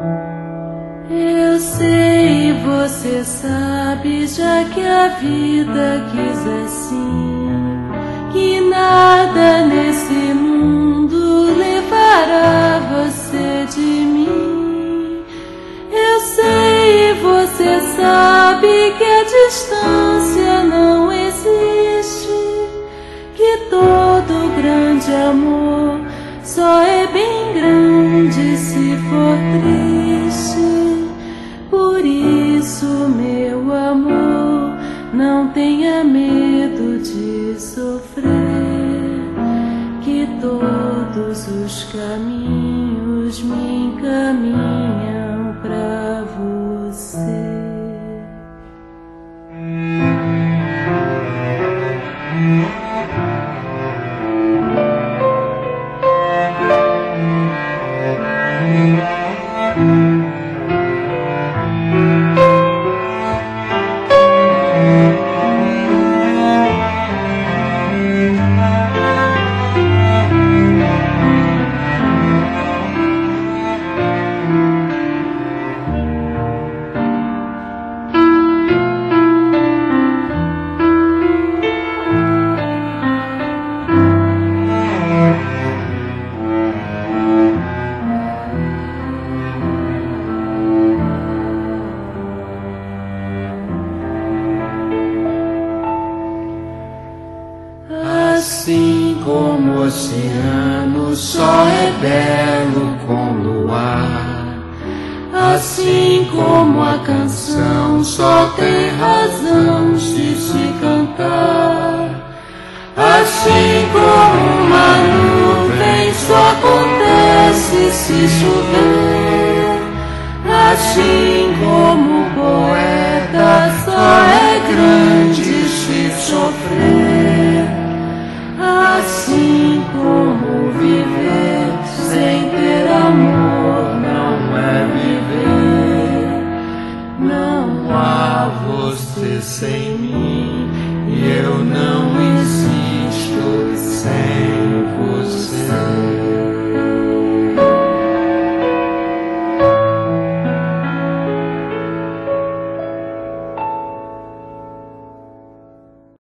Eu sei, você sabe, já que a vida quis assim, que nada nesse mundo levará você de mim. Eu sei, você sabe que a distância não existe, que todo grande amor só é bem grande se for triste. Por isso, meu amor, não tenha medo de sofrer, que todos os caminhos me encaminham pra você. Assim como o oceano só é belo com luar, assim como a canção só tem razão se cantar, assim como uma nuvem só acontece se chover, assim como o poeta só é grande se sofrer, assim como viver sem ter amor não é viver. Não há você sem